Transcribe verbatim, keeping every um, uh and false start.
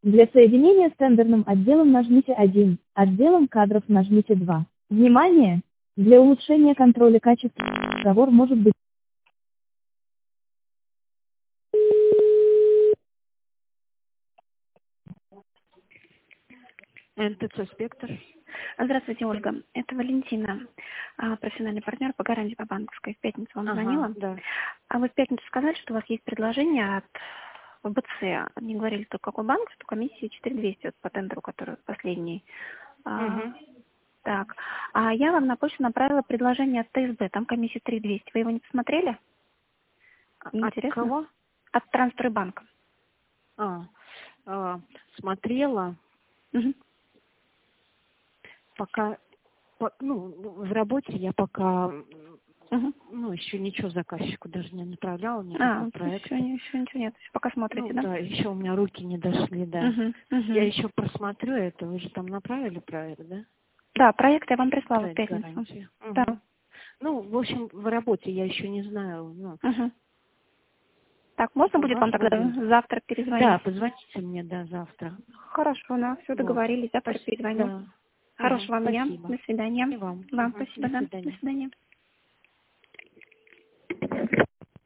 Для соединения с тендерным отделом нажмите один, отделом кадров нажмите два. Внимание! Для улучшения контроля качества разговор может быть. эн тэ цэ «Спектр». Здравствуйте, Ольга. Это Валентина, а, профессиональный партнер по гарантии по банковской. В пятницу вам Ага, звонила. да. А вы в пятницу сказали, что у вас есть предложение от вэ бэ цэ. Не говорили, что какой банк, что комиссия четыре тысячи двести вот, по тендеру, который последний. А, Угу. так. А я вам на почту направила предложение от тэ эс бэ. Там комиссия три тысячи двести. Вы его не посмотрели? Не От интересно? кого? От Транстройбанка. А, а, смотрела, Угу. пока, по- ну, в работе я пока, Угу. ну, еще ничего заказчику даже не направляла, А, никакой проект. еще, еще ничего нет. Еще пока смотрите, Ну, да? да, еще у меня руки не дошли, да. Угу. Я Угу. еще просмотрю это, вы же там направили проект, да? Да, проект я вам прислала в Проект пятницу. гарантии. Да. Угу. Ну, в общем, в работе я еще не знаю, ну, Угу. Так, можно будет вам бумажный тогда будет. завтра перезвонить? Да, позвоните мне, да, завтра. Хорошо, да, все Вот. договорились, завтра Спасибо. перезвоню. Да. Ага, Хорошего вам дня, спасибо. до свидания. И вам. Вам Ага, спасибо, до да, до свидания. свидания.